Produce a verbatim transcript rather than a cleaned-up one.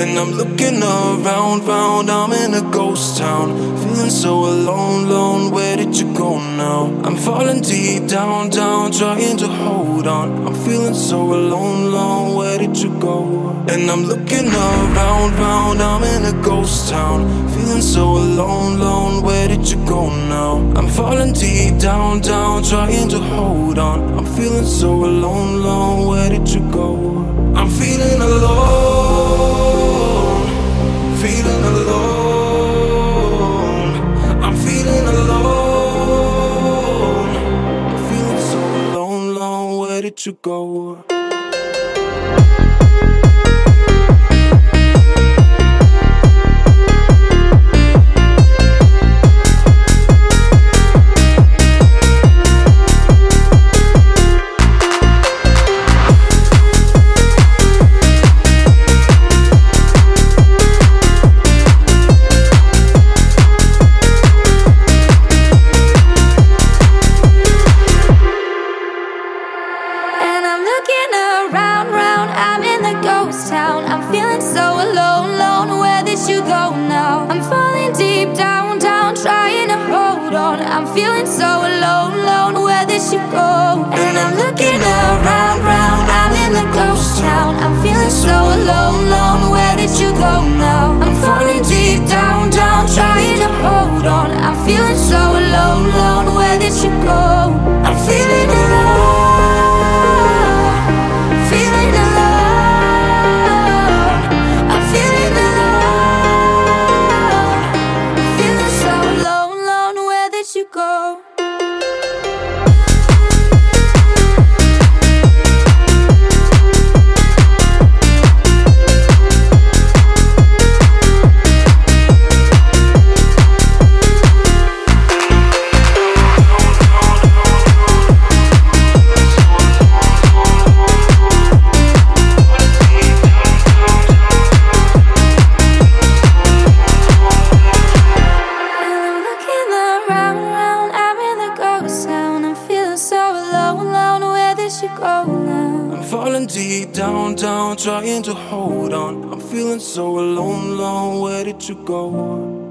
And I'm looking around, round, I'm in a ghost town. Feeling so alone, alone, where did you go now? I'm falling deep down, down, trying to hold on. I'm feeling so alone, alone, where did you go? And I'm looking around, round, I'm in a ghost town. Feeling so alone, alone, where did you go now? I'm falling deep down, down, trying to hold on. I'm feeling so alone, alone, where did you go? I'm feeling alone, feeling alone. I'm feeling alone, I'm feeling so alone, alone, where did you go? Town. I'm feeling so alone, alone. Where did you go now? I'm falling deep down, down, trying to hold on. I'm feeling so alone, alone. Where did you go? And I'm looking around, round. I'm in the ghost town. I'm feeling so alone, alone. Where did you go now? I'm falling deep down, down, trying to hold on. I'm feeling so alone, alone. Where did you go? I'm feeling alone. You go. You go now. I'm falling deep down, down, trying to hold on. I'm feeling so alone, alone, where did you go?